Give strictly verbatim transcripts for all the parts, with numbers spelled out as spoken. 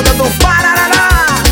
onda do Pararará.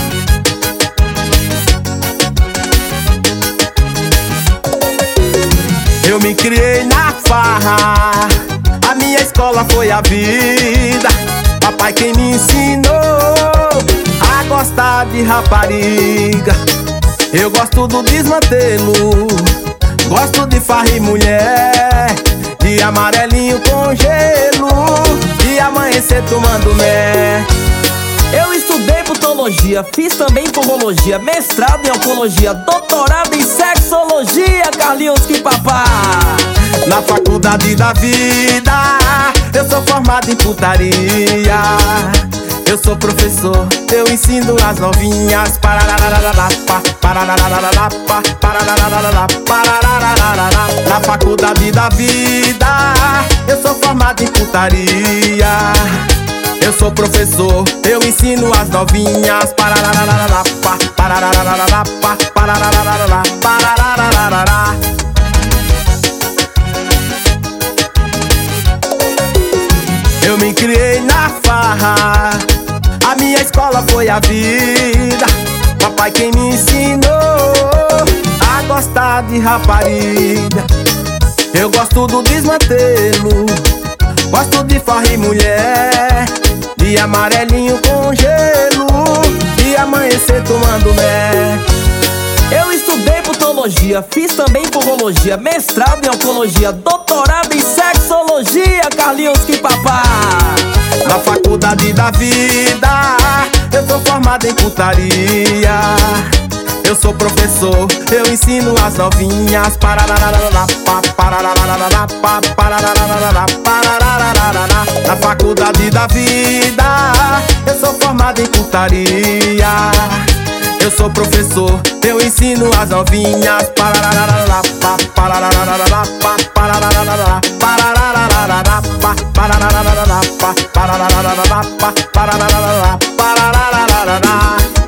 Eu me criei na farra, a minha escola foi a vida. Papai quem me ensinou a gostar de rapariga. Eu gosto do desmantelo, gosto de farra e mulher, de amarelinho com gelo, de amanhecer tomando mé. Eu estudei putologia, fiz também pomologia, mestrado em oncologia, doutorado em sexologia, Carlinhos que papá. Na faculdade da vida, eu sou formado em putaria. Eu sou professor, eu ensino as novinhas. Pararararará, pararararará, pararararará, pararararará. Na faculdade da vida, eu sou formado em putaria. Eu sou professor, eu ensino as novinhas. Pararararará, pararararará, pararararará, pararararará. Eu me criei na farra, a minha escola foi a vida. Papai quem me ensinou a gostar de rapariga. Eu gosto do desmantelo, gosto de farra e mulher, de amarelinho com gelo, de amanhecer tomando mé. Eu estudei putologia, fiz também pomologia, mestrado em oncologia, doutorado em sexologia, Carlinhos que papá. Na faculdade da vida, eu sou formado em putaria. Eu sou professor, eu ensino as novinhas. Pararararará, pararararará, pararararará, pararararará. Na faculdade da vida, eu sou formado em putaria. Eu sou professor, eu ensino as novinhas. Pararararará, pararararará, pararararará, pararararará, pararararará, pararararará, pararararará, pararararará.